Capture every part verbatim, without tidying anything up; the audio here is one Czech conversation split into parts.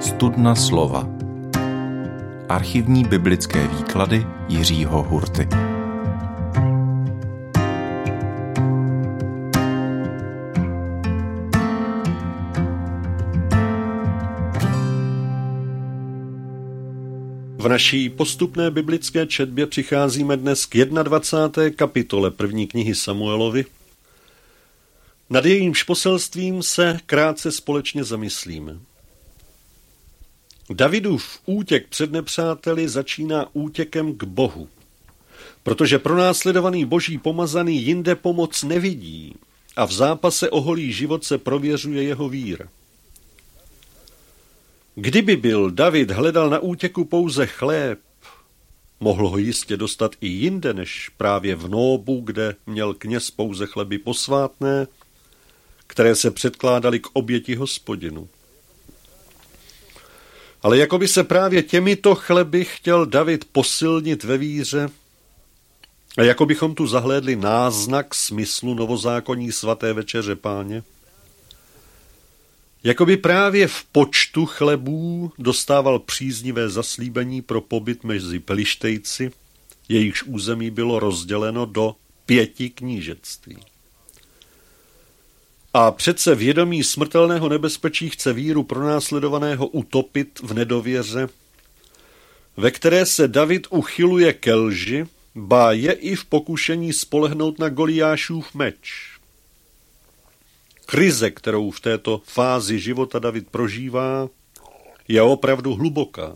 Studna slova. Archivní biblické výklady Jiřího Hurty. V naší postupné biblické četbě přicházíme dnes k dvacáté první kapitole první knihy Samuelovi. Nad jejímž poselstvím se krátce společně zamyslíme. Davidův útěk před nepřáteli začíná útěkem k Bohu, protože pronásledovaný boží pomazaný jinde pomoc nevidí a v zápase o holý život se prověřuje jeho víra. Kdyby byl David hledal na útěku pouze chléb, mohl ho jistě dostat i jinde než právě v Nóbu, kde měl kněz pouze chleby posvátné, které se předkládaly k oběti Hospodinu. Ale jako by se právě těmito chleby chtěl David posilnit ve víře a jako bychom tu zahlédli náznak smyslu novozákonní svaté večeře Páně, jako by právě v počtu chlebů dostával příznivé zaslíbení pro pobyt mezi Pelištejci, jejichž území bylo rozděleno do pěti knížectví. A přece vědomí smrtelného nebezpečí chce víru pronásledovaného utopit v nedověře, ve které se David uchyluje ke lži, ba je i v pokušení spolehnout na Goliášův meč. Krize, kterou v této fázi života David prožívá, je opravdu hluboká.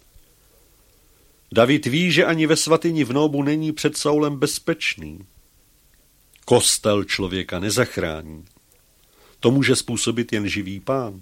David ví, že ani ve svatyni v Nóbu není před Saulem bezpečný. Kostel člověka nezachrání. To může způsobit jen živý Pán.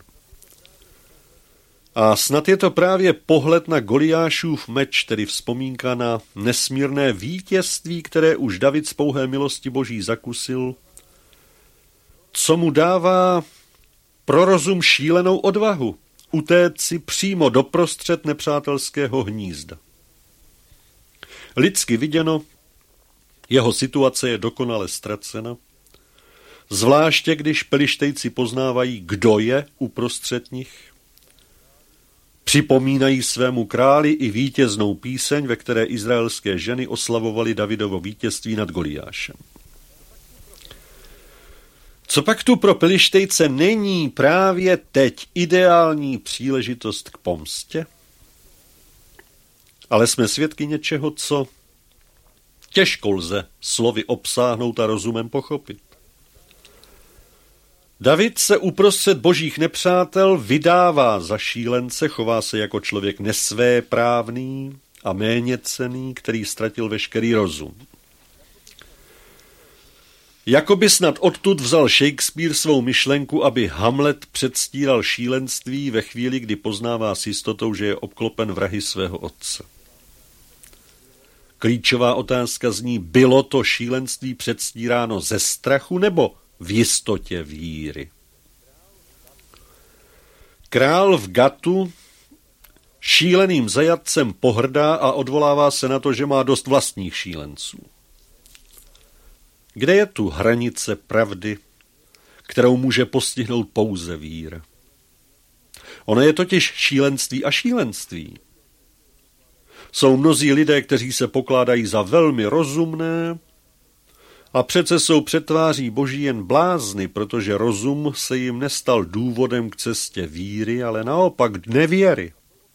A snad je to právě pohled na Goliášův meč, tedy vzpomínka na nesmírné vítězství, které už David z pouhé milosti Boží zakusil, co mu dává pro rozum šílenou odvahu utéct si přímo doprostřed nepřátelského hnízda. Lidsky viděno, jeho situace je dokonale ztracena, zvláště když Pelištejci poznávají, kdo je uprostřed nich. Připomínají svému králi i vítěznou píseň, ve které izraelské ženy oslavovaly Davidovo vítězství nad Goliášem. Co pak tu pro Pelištejce není právě teď ideální příležitost k pomstě? Ale jsme svědky něčeho, co těžko lze slovy obsáhnout a rozumem pochopit. David se uprostřed božích nepřátel vydává za šílence, chová se jako člověk nesvéprávný a méněcenný, který ztratil veškerý rozum. Jakoby snad odtud vzal Shakespeare svou myšlenku, aby Hamlet předstíral šílenství ve chvíli, kdy poznává s jistotou, že je obklopen vrahy svého otce. Klíčová otázka zní, bylo to šílenství předstíráno ze strachu nebo v jistotě víry? Král v Gatu šíleným zajatcem pohrdá a odvolává se na to, že má dost vlastních šílenců. Kde je tu hranice pravdy, kterou může postihnout pouze víra? Ono je totiž šílenství a šílenství. Jsou mnozí lidé, kteří se pokládají za velmi rozumné a přece jsou před tváří Boží jen blázny, protože rozum se jim nestal důvodem k cestě víry, ale naopak nevěry.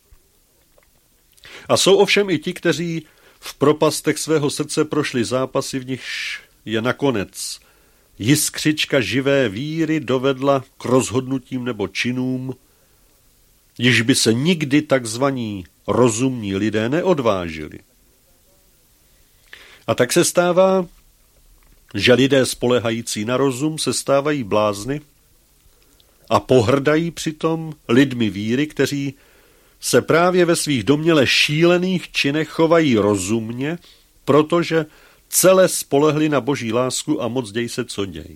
A jsou ovšem i ti, kteří v propastech svého srdce prošli zápasy, v nichž je nakonec jiskřička živé víry dovedla k rozhodnutím nebo činům, již by se nikdy takzvaní rozumní lidé neodvážili. A tak se stává, že lidé spolehající na rozum se stávají blázny a pohrdají přitom lidmi víry, kteří se právě ve svých domněle šílených činech chovají rozumně, protože celé spolehli na boží lásku a moc děj se, co děj.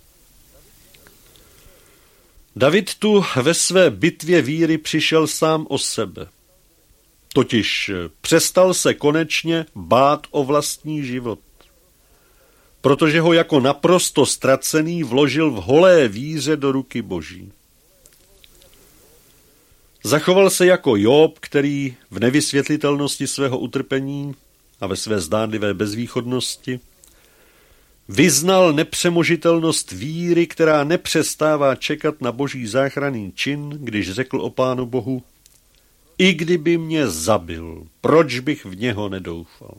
David tu ve své bitvě víry přišel sám o sebe. Totiž přestal se konečně bát o vlastní život. Protože ho jako naprosto ztracený vložil v holé víře do ruky Boží. Zachoval se jako Job, který v nevysvětlitelnosti svého utrpení a ve své zdánlivé bezvýchodnosti vyznal nepřemožitelnost víry, která nepřestává čekat na boží záchranný čin, když řekl o Pánu Bohu: i kdyby mě zabil, proč bych v něho nedoufal.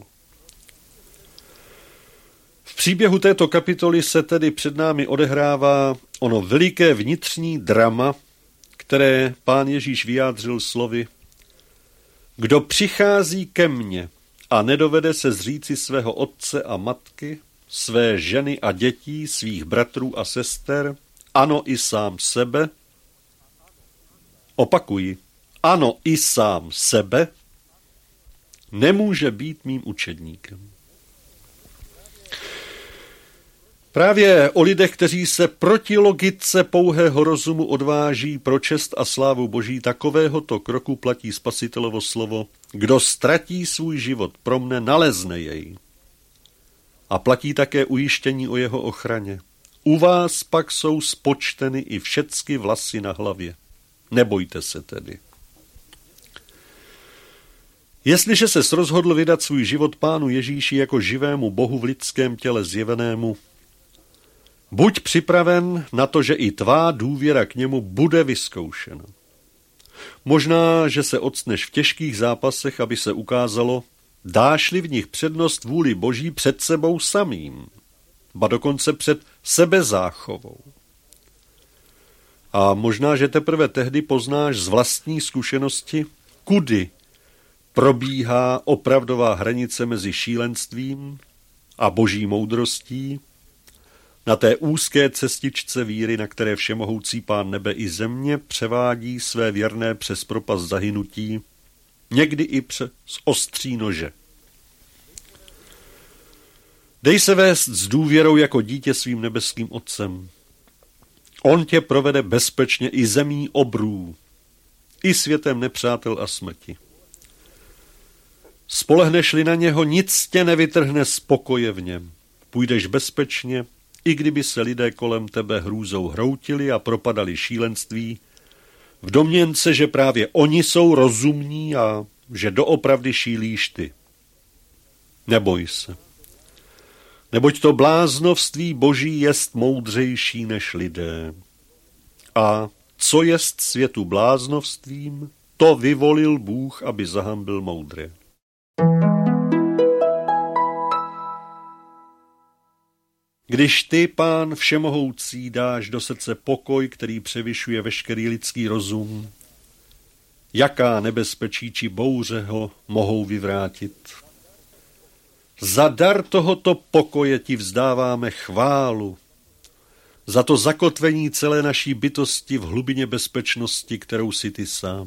V příběhu této kapitoly se tedy před námi odehrává ono veliké vnitřní drama, které Pán Ježíš vyjádřil slovy: kdo přichází ke mně a nedovede se zříci svého otce a matky, své ženy a dětí, svých bratrů a sester, ano i sám sebe, opakuji, ano i sám sebe, nemůže být mým učedníkem. Právě o lidech, kteří se proti logice pouhého rozumu odváží pro čest a slávu Boží, takovéhoto kroku platí Spasitelovo slovo: kdo ztratí svůj život pro mne, nalezne jej. A platí také ujištění o jeho ochraně. U vás pak jsou spočteny i všecky vlasy na hlavě. Nebojte se tedy. Jestliže ses rozhodl vydat svůj život Pánu Ježíši jako živému Bohu v lidském těle zjevenému, buď připraven na to, že i tvá důvěra k němu bude vyzkoušena. Možná, že se octneš v těžkých zápasech, aby se ukázalo, dáš-li v nich přednost vůli Boží před sebou samým, ba dokonce před sebezáchovou. A možná, že teprve tehdy poznáš z vlastní zkušenosti, kudy probíhá opravdová hranice mezi šílenstvím a Boží moudrostí, na té úzké cestičce víry, na které všemohoucí Pán nebe i země převádí své věrné přes propast zahynutí, někdy i přes ostří nože. Dej se vést s důvěrou jako dítě svým nebeským otcem. On tě provede bezpečně i zemí obrů, i světem nepřátel a smrti. Spolehneš-li na něho, nic tě nevytrhne z pokoje v něm. Půjdeš bezpečně, i kdyby se lidé kolem tebe hrůzou hroutili a propadali šílenství, v domněnce, že právě oni jsou rozumní a že doopravdy šílíš ty. Neboj se. Neboť to bláznovství Boží jest moudřejší než lidé. A co jest světu bláznovstvím, to vyvolil Bůh, aby zahambil moudré. Když ty, Pán všemohoucí, dáš do srdce pokoj, který převyšuje veškerý lidský rozum, jaká nebezpečí či bouře ho mohou vyvrátit? Za dar tohoto pokoje ti vzdáváme chválu, za to zakotvení celé naší bytosti v hlubině bezpečnosti, kterou si ty sám.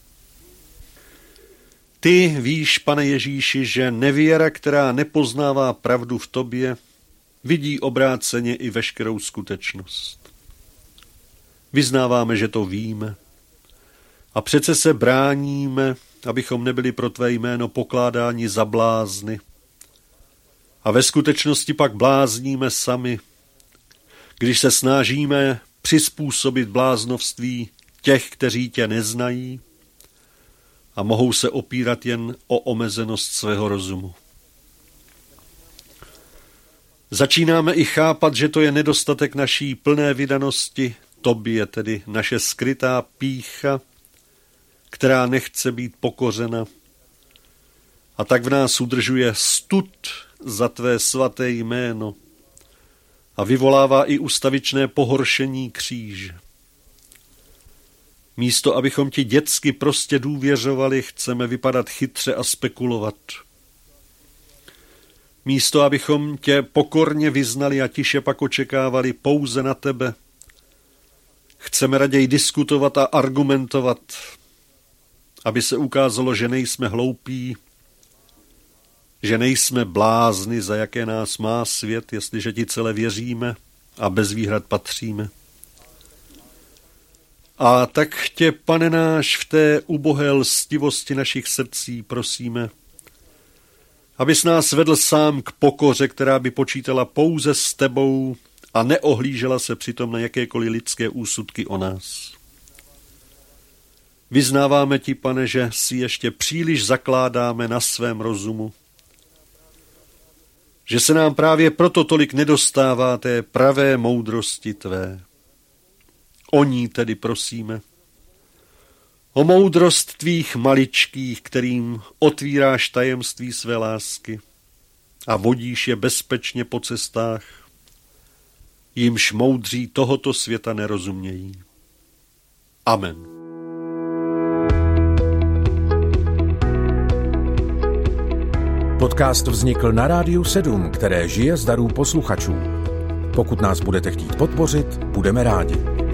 Ty víš, Pane Ježíši, že nevěra, která nepoznává pravdu v tobě, vidí obráceně i veškerou skutečnost. Vyznáváme, že to víme, a přece se bráníme, abychom nebyli pro tvé jméno pokládáni za blázny. A ve skutečnosti pak blázníme sami, když se snažíme přizpůsobit bláznovství těch, kteří tě neznají a mohou se opírat jen o omezenost svého rozumu. Začínáme i chápat, že to je nedostatek naší plné vydanosti tobě, tedy naše skrytá pýcha, která nechce být pokořena, a tak v nás udržuje stud za tvé svaté jméno a vyvolává i ustavičné pohoršení kříže. Místo, abychom ti dětsky prostě důvěřovali, chceme vypadat chytře a spekulovat. Místo, abychom tě pokorně vyznali a tiše pak očekávali pouze na tebe, chceme raději diskutovat a argumentovat, aby se ukázalo, že nejsme hloupí, že nejsme blázni, za jaké nás má svět, jestliže ti celé věříme a bez výhrad patříme. A tak tě, Pane náš, v té ubohé lstivosti našich srdcí prosíme, abys nás vedl sám k pokoře, která by počítala pouze s tebou a neohlížela se přitom na jakékoliv lidské úsudky o nás. Vyznáváme ti, Pane, že si ještě příliš zakládáme na svém rozumu, že se nám právě proto tolik nedostává té pravé moudrosti tvé. O ní tedy prosíme. O moudrost tvých maličkých, kterým otvíráš tajemství své lásky a vodíš je bezpečně po cestách, jimž moudří tohoto světa nerozumějí. Amen. Podcast vznikl na Rádiu sedm, které žije z darů posluchačů. Pokud nás budete chtít podpořit, budeme rádi.